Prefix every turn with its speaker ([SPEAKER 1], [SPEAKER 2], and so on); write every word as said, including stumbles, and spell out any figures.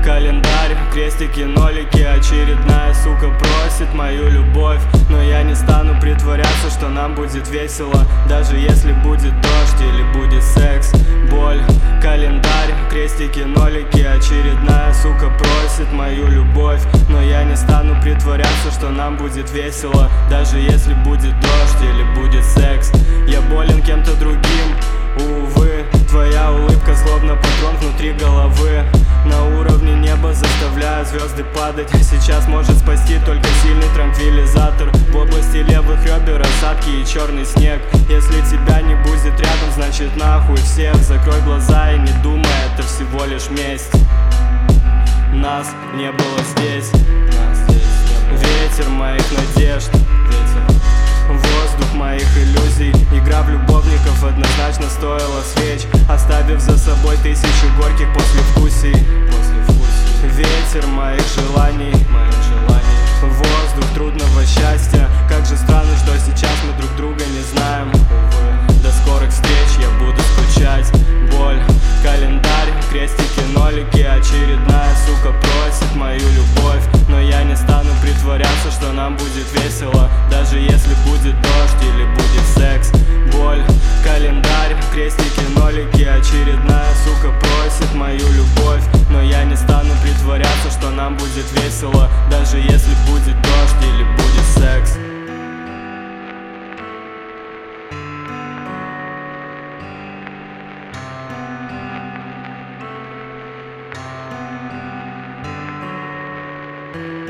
[SPEAKER 1] календарь, крестики, нолики. Очередная сука просит мою любовь, но я не стану притворяться, что нам будет весело, даже если будет дождь или будет секс. Боль, календарь, крестики, нолики. Очередная сука просит мою любовь, но я не стану притворяться, что нам будет весело, даже если будет дождь или будет секс. Я болен кем-то другим, увы. Твоя улыбка словно патрон внутри головы. На уровне неба заставляя звезды падать. Сейчас может спасти только сильный транквилизатор. В области левых ребер осадки и черный снег. Если тебя не будет рядом, значит нахуй всех. Закрой глаза и не думай, это всего лишь месть. Нас не было здесь. Ветер моих надежд, воздух моих иллюзий. Игра в любовников однозначно стоила свеч, оставив за собой тысячу горьких послевкусий. Ветер моих желаний, воздух трудного счастья. Как же странно, что сейчас мы друг друга не знаем. До скорых встреч я буду скучать. Боль, календарь, крестики, нолики. Очередная сука просит мою любовь, но я не стану притворяться, что нам будет весело, даже если будет дождь или будет секс. Боль, календарь, крестики, нолики. Очередная сука просит мою любовь, но я не стану притворяться, что нам будет весело, даже если будет дождь или будет секс.
[SPEAKER 2] Thank